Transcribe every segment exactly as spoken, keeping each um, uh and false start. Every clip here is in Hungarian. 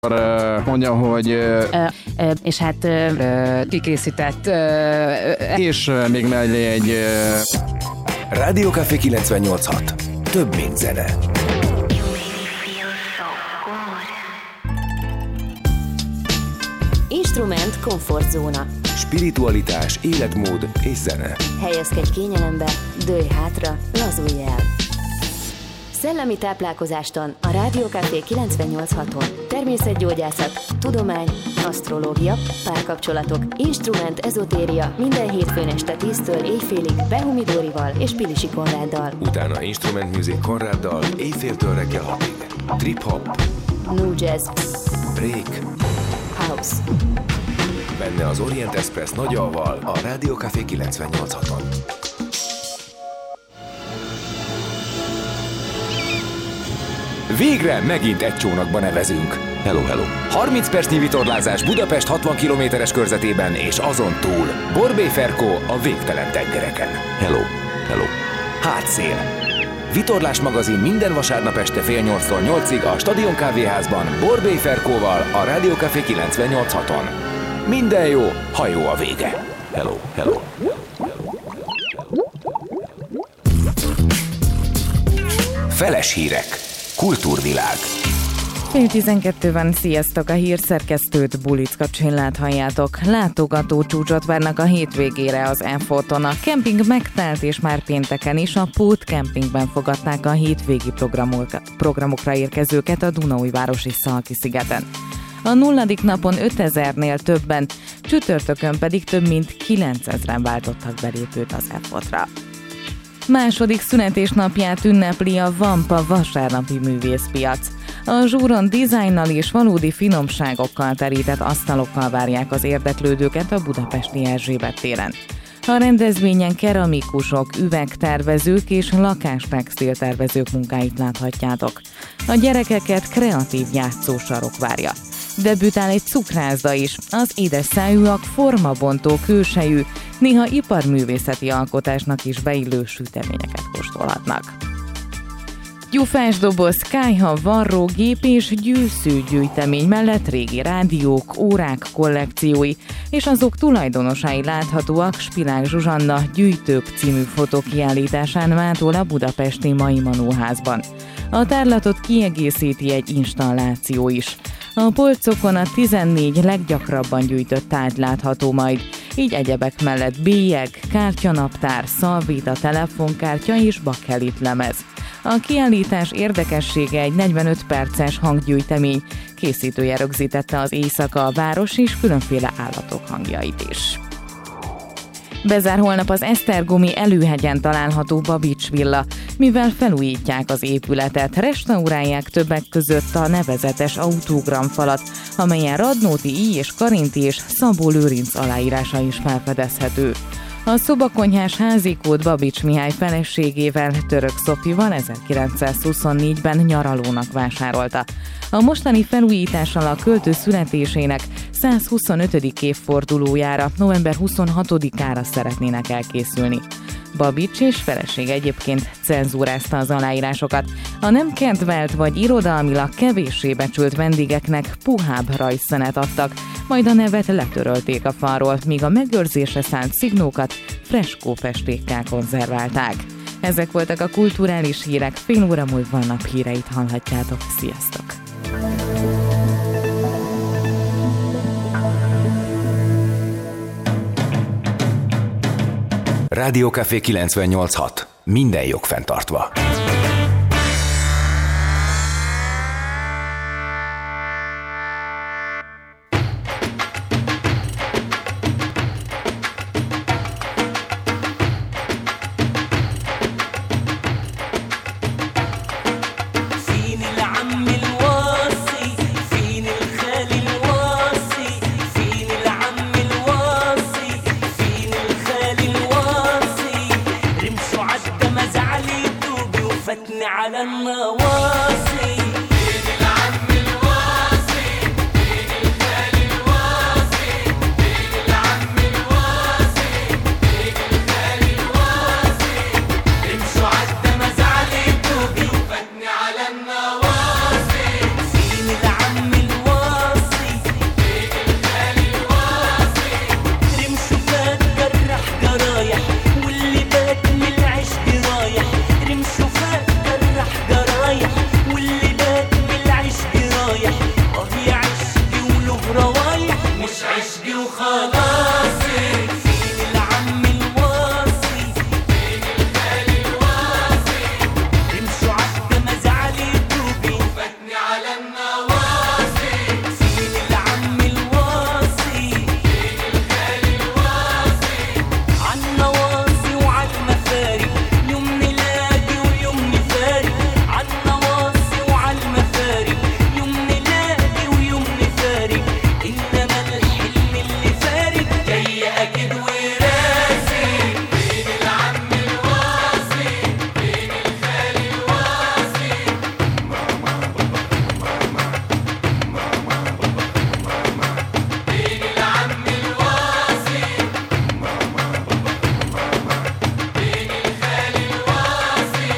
Mondja, hogy... Ö, ö, és hát ö, kikészített... Ö, és ö, még mellé egy... Ö... Rádió Café kilencvennyolc hat. Több, mint zene. Instrument komfortzóna. Spiritualitás, életmód és zene. Helyezkedj kényelembe, dőlj hátra, lazulj el. Szellemi táplálkozástan a Rádió Café kilencvennyolc haton. Természetgyógyászat, tudomány, asztrológia, párkapcsolatok, instrument, ezotéria minden hétfőn este tíztől éjfélig Behumi Dórival és Pilisi Konráddal. Utána Instrument Music Konráddal éjféltől reggel hatig. Trip-hop, New Jazz, break, house. Benne az Orient Express nagyalval a Rádió Café kilencvennyolc haton. Végre megint egy csónakba nevezünk. Hello, hello. harminc percnyi vitorlázás Budapest hatvan kilométeres körzetében és azon túl. Borbély Ferkó a végtelen tengereken. Hello, hello. Hátszél. Vitorlás magazin minden vasárnap este fél nyolctól nyolcig a Stadion Kávéházban Borbély Ferkóval a Rádió Café kilencvennyolc haton. Minden jó, ha jó a vége. Hello, hello. Feles hírek. Kultúrvilág. Fél tizenkettő van, sziasztok! A hírszerkesztőt, Bulicka Csillát halljátok. Látogató csúcsot várnak a hétvégére az Elfóton. A kemping megtelt, és már pénteken is a Pót kempingben fogadták a hétvégi programok, programokra érkezőket a Dunaújvárosi Szalki-szigeten. A nulladik napon ötezernél többen, csütörtökön pedig több mint kilencezren váltottak belépőt az Elfótra. Második születésnapját ünnepli a Vampa vasárnapi művészpiac. A zsúron dizájnnal és valódi finomságokkal terített asztalokkal várják az érdeklődőket a budapesti Erzsébet téren. A rendezvényen keramikusok, üvegtervezők és lakástextiltervezők munkáit láthatjátok. A gyerekeket kreatív játszósarok várja. Debütál egy cukrászda is, az édes szájúak formabontó kősejű, néha iparművészeti alkotásnak is beillő süteményeket kóstolhatnak. Gyufásdoboz, kályha, varrógép és gyűszűgyűjtemény mellett régi rádiók, órák kollekciói és azok tulajdonosai láthatóak Spilák Zsuzsanna Gyűjtők című fotókiállításán mától a budapesti Mai Manóházban. A tárlatot kiegészíti egy installáció is. A polcokon a tizennégy leggyakrabban gyűjtött tárgy látható majd, így egyebek mellett bélyeg, kártyanaptár, szalvéta, telefonkártya és bakelit lemez. A kiállítás érdekessége egy negyvenöt perces hanggyűjtemény, készítője rögzítette az éjszaka a város és különféle állatok hangjait is. Bezár holnap az Esztergomi Előhegyen található Babics villa, mivel felújítják az épületet, restaurálják többek között a nevezetes autógramfalat, amelyen Radnóti I. és Karinti és Szabó Lőrinc aláírása is felfedezhető. A szobakonyhás házikót Babics Mihály feleségével, Török Szofival ezerkilencszázhuszonnégyben nyaralónak vásárolta. A mostani felújítással a költő születésének százhuszonötödik évfordulójára, november huszonhatodikára szeretnének elkészülni. Babics és feleség egyébként cenzúrázta az aláírásokat. A nem kedvelt vagy irodalmilag kevéssé becsült vendégeknek puhább rajzszenet adtak, majd a nevet letörölték a falról, míg a megőrzésre szánt szignókat freskófestékkel konzerválták. Ezek voltak a kulturális hírek, fél óra múlva nap híreit hallhatjátok. Sziasztok! Rádió Café kilencvennyolc hat. Minden jog fenntartva. رمشوا عالدم زعلي دوبي وفاتي خلاصي فين العم الواصي فين الخالي الواصي امشوا عدى مزعلي توبي وفتني على النواصي فين العم الواصي فين الخالي الواصي عالنواصي وعالمفارق يوم ميلادي ويوم نفارق عالنواصي وعالمفارق يوم ميلادي ويوم نفارق إنما الحلم اللي فارق جاي أكيد وراسي فين العم الواصي فين الخالي الواصي فين العم الواصي فين الخالي الواصي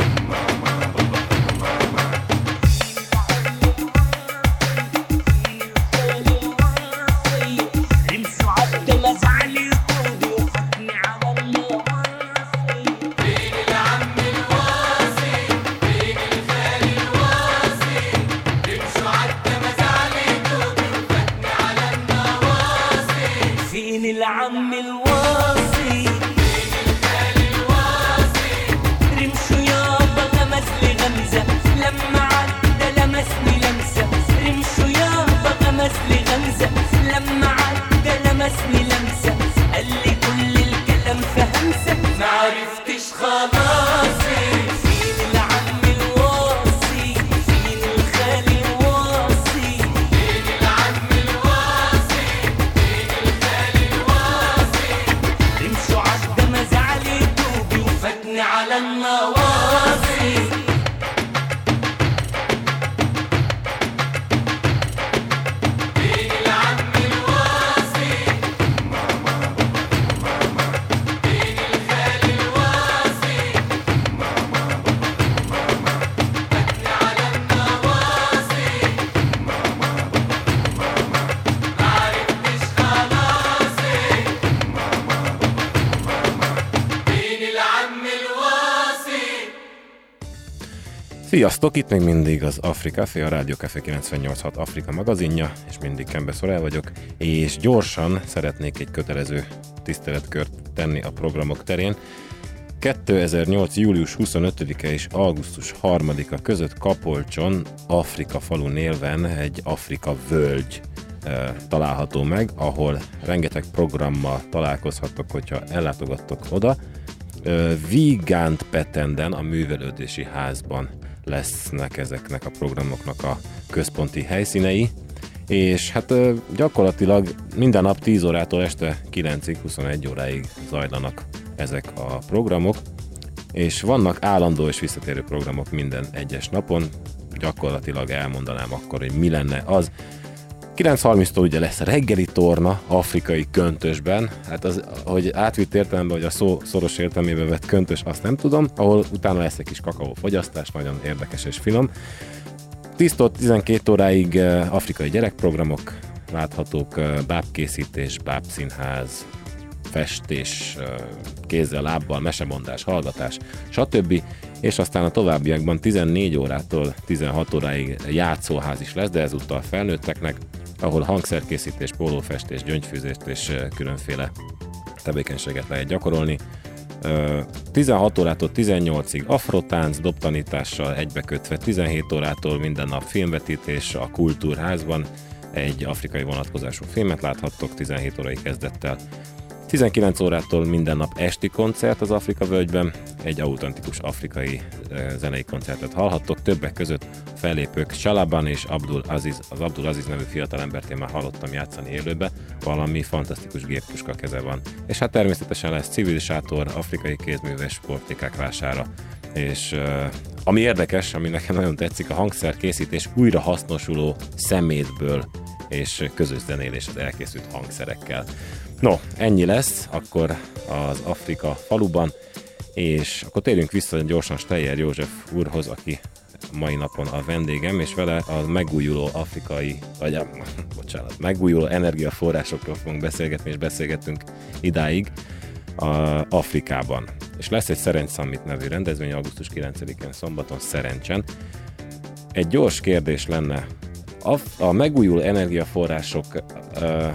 امشوا عدى مزعلي طودي وفتني على النواصي فين العم الواصي فين الخالي الواصي امشوا عدى مزعلي طودي وفتني على النواصي فين العم الواصي فين الخالي الواصي رمشوا يابا غمز لي غمزة لما عدى لمسني لمسة رمشوا يابا غمز لي غمزة لما عدى لمسني لمسة قال لي كل الكلام فهمسة معرفتش خلاصي فين العم الواصي فين الخالي الواصي فين العم الواصي فين الخالي الواصي رمشوا عدى مزعلي توبي وفتني على النواصي فين العم الواصي فين الخالي الواصي فتني على النواصي معرفتش خلاصي فين العم الواصي. Sziasztok, itt még mindig az Afrika Café, a Rádió Café kilencvennyolc pont hat Afrika magazinja, és mindig Kembe Szorel vagyok, és gyorsan szeretnék egy kötelező tiszteletkört tenni a programok terén. kétezer-nyolc. július huszonötödike és augusztus harmadika között Kapolcson Afrika falu néven egy Afrika völgy e, található meg, ahol rengeteg programmal találkozhattok, hogyha ellátogattok oda. E, Vigánt Petenden, a művelődési házban lesznek ezeknek a programoknak a központi helyszínei, és hát e, gyakorlatilag minden nap tíz órától este kilencig, huszonegy óráig zajlanak ezek a programok, és vannak állandó és visszatérő programok minden egyes napon. Gyakorlatilag elmondanám akkor, hogy mi lenne az. kilenc harminctól ugye lesz reggeli torna afrikai köntösben, hát az, hogy átvitt értelemben, hogy a szó szoros értelmében vett köntös, azt nem tudom, ahol utána lesz egy kis kakaófogyasztás, nagyon érdekes és finom. tíztől tizenkét óráig afrikai gyerekprogramok láthatók, bábkészítés, bábszínház, festés, kézzel, lábbal, mesemondás, hallgatás, stb. És aztán a továbbiakban tizennégy órától tizenhat óráig játszóház is lesz, de ezúttal felnőtteknek, ahol hangszerkészítés, pólófestés, gyöngyfűzést és különféle tevékenységet lehet gyakorolni. tizenhat órától tizennyolcig afrotánc, dobtanítással egybekötve, tizenhét órától minden nap filmvetítés a Kultúrházban, egy afrikai vonatkozású filmet láthattok tizenhét órai kezdettel. tizenkilenc órától minden nap esti koncert az Afrika völgyben, egy autentikus afrikai e, zenei koncertet hallhattok, többek között fellépők Shalaban és Abdul Aziz, az Abdul Aziz nevű fiatalembert én már hallottam játszani élőbe, valami fantasztikus géppuska keze van. És hát természetesen lesz civil sátor, afrikai kézműves sportlékák vására, és e, ami érdekes, ami nekem nagyon tetszik, a hangszerkészítés újra hasznosuló szemétből és közös zenélés az elkészült hangszerekkel. No, ennyi lesz akkor az Afrika faluban, és akkor térjünk vissza gyorsan Steyer József úrhoz, aki mai napon a vendégem, és vele a megújuló afrikai, vagy a, bocsánat, megújuló energiaforrásokról fogunk beszélgetni, és beszélgettünk idáig a Afrikában. És lesz egy Szerencs Summit nevű rendezvény augusztus kilencedikén szombaton Szerencsen. Egy gyors kérdés lenne, a, a megújuló energiaforrások uh,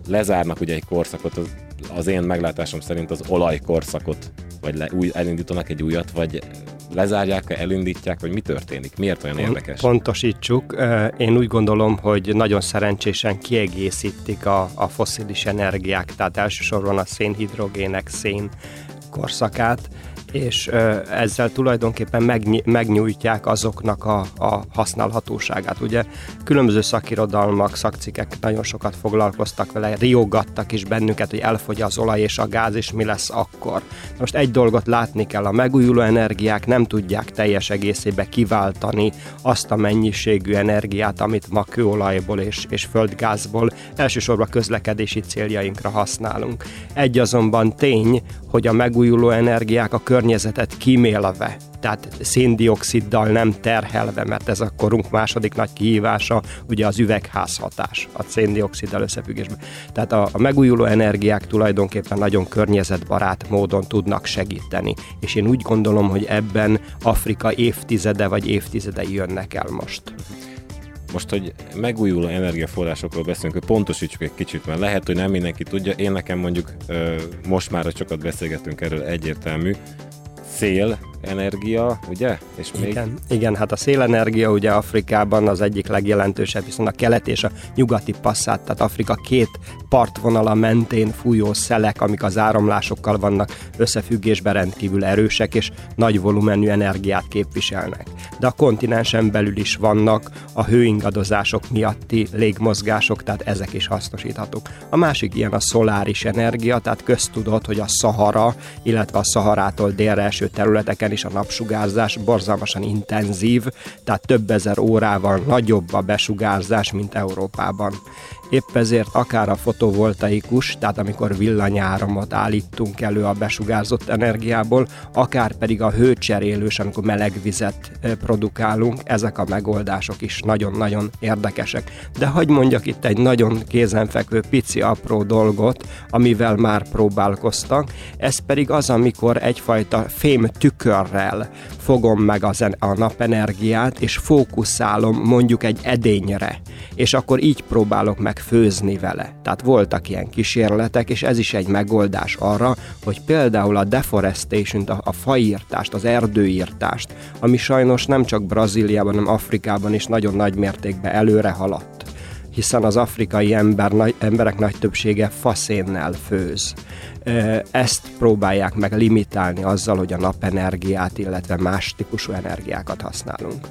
lezárnak ugye egy korszakot, az, az én meglátásom szerint az olajkorszakot, vagy le, új, elindítanak egy újat, vagy lezárják, elindítják, vagy mi történik? Miért olyan érdekes? Pontosítsuk. Én úgy gondolom, hogy nagyon szerencsésen kiegészítik a, a fosszilis energiák, tehát elsősorban a szénhidrogének szén korszakát, és ezzel tulajdonképpen megny- megnyújtják azoknak a, a használhatóságát. Ugye különböző szakirodalmak, szakcikkek nagyon sokat foglalkoztak vele, riogattak is bennünket, hogy elfogy az olaj és a gáz, és mi lesz akkor. Most egy dolgot látni kell, a megújuló energiák nem tudják teljes egészébe kiváltani azt a mennyiségű energiát, amit ma kőolajból és, és földgázból elsősorban közlekedési céljainkra használunk. Egy azonban tény, hogy a megújuló energiák a környezetet kímélve, tehát széndioxiddal nem terhelve, mert ez a korunk második nagy kihívása, ugye az üvegházhatás a széndioxiddal összefüggésben. Tehát a, a megújuló energiák tulajdonképpen nagyon környezetbarát módon tudnak segíteni, és én úgy gondolom, hogy ebben Afrika évtizede vagy évtizedei jönnek el most. Most, hogy megújuló energiaforrásokról beszélünk, hogy pontosítsuk egy kicsit, mert lehet, hogy nem mindenki tudja. Én nekem mondjuk most már, hogy sokat beszélgettünk erről, egyértelmű, szélenergia, ugye? És még... Igen, igen, hát a szélenergia ugye Afrikában az egyik legjelentősebb, viszont a kelet és a nyugati passzát, tehát Afrika két partvonala mentén fújó szelek, amik az áramlásokkal vannak összefüggésben, rendkívül erősek, és nagy volumenű energiát képviselnek. De a kontinensen belül is vannak a hőingadozások miatti légmozgások, tehát ezek is hasznosíthatók. A másik ilyen a szoláris energia, tehát köztudott, hogy a Szahara, illetve a Szaharától délre eső területeken is a napsugárzás borzalmasan intenzív, tehát több ezer órával nagyobb a besugárzás, mint Európában. Épp ezért akár a fotovoltaikus, tehát amikor villanyáramot állítunk elő a besugárzott energiából, akár pedig a hőcserélős, amikor melegvizet produkálunk, ezek a megoldások is nagyon-nagyon érdekesek. De hadd mondjak itt egy nagyon kézenfekvő, pici, apró dolgot, amivel már próbálkoztak, ez pedig az, amikor egyfajta fém tükörrel fogom meg az en- a napenergiát, és fókuszálom mondjuk egy edényre, és akkor így próbálok meg főzni vele. Tehát voltak ilyen kísérletek, és ez is egy megoldás arra, hogy például a deforestation-t, a, a faírtást, az erdőírtást, ami sajnos nem csak Brazíliában, hanem Afrikában is nagyon nagy mértékben előre haladt, hiszen az afrikai ember, nagy, emberek nagy többsége faszénnel főz. Ezt próbálják meg limitálni azzal, hogy a napenergiát, illetve más típusú energiákat használunk.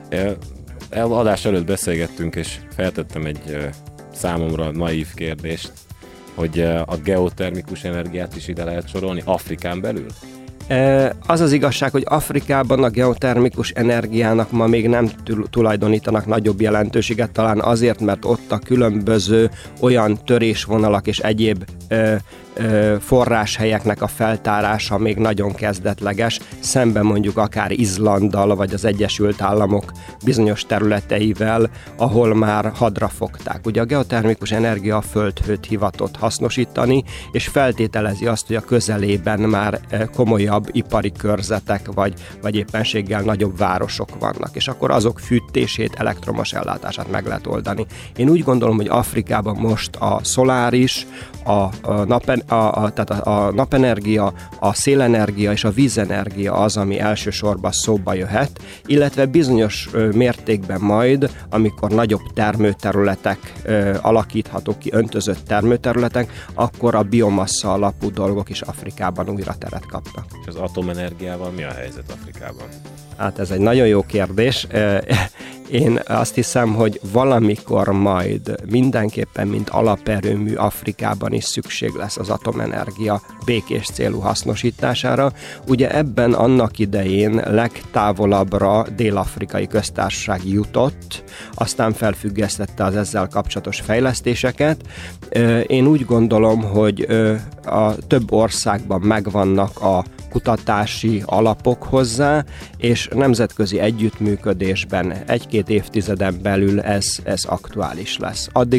Adás előtt beszélgettünk, és feltettem egy számomra naív kérdést, hogy a geotermikus energiát is ide lehet sorolni Afrikán belül? Az az igazság, hogy Afrikában a geotermikus energiának ma még nem tulajdonítanak nagyobb jelentőséget, talán azért, mert ott a különböző olyan törésvonalak és egyéb ö, ö, forráshelyeknek a feltárása még nagyon kezdetleges, szemben mondjuk akár Izlanddal, vagy az Egyesült Államok bizonyos területeivel, ahol már hadra fogták. Ugye a geotermikus energia a földhőt hivatott hasznosítani, és feltételezi azt, hogy a közelében már komolyabb ipari körzetek, vagy, vagy éppenséggel nagyobb városok vannak, és akkor azok fűtését, elektromos ellátását meg lehet oldani. Én úgy gondolom, hogy Afrikában most a szoláris, a, a, napen, a, a, tehát a, a napenergia, a szélenergia és a vízenergia az, ami elsősorban szóba jöhet, illetve bizonyos ö, mértékben majd, amikor nagyobb termőterületek ö, alakíthatók ki, öntözött termőterületek, akkor a biomassa alapú dolgok is Afrikában újra teret kapnak. És az atomenergiával mi a helyzet Afrikában? Hát ez egy nagyon jó kérdés. Én azt hiszem, hogy valamikor majd mindenképpen, mint alaperőmű Afrikában is szükség lesz az atomenergia békés célú hasznosítására. Ugye ebben annak idején legtávolabbra Dél-Afrikai Köztársaság jutott, aztán felfüggesztette az ezzel kapcsolatos fejlesztéseket. Én úgy gondolom, hogy a több országban megvannak a kutatási alapok hozzá, és nemzetközi együttműködésben egy-két évtizeden belül ez, ez aktuális lesz. Addig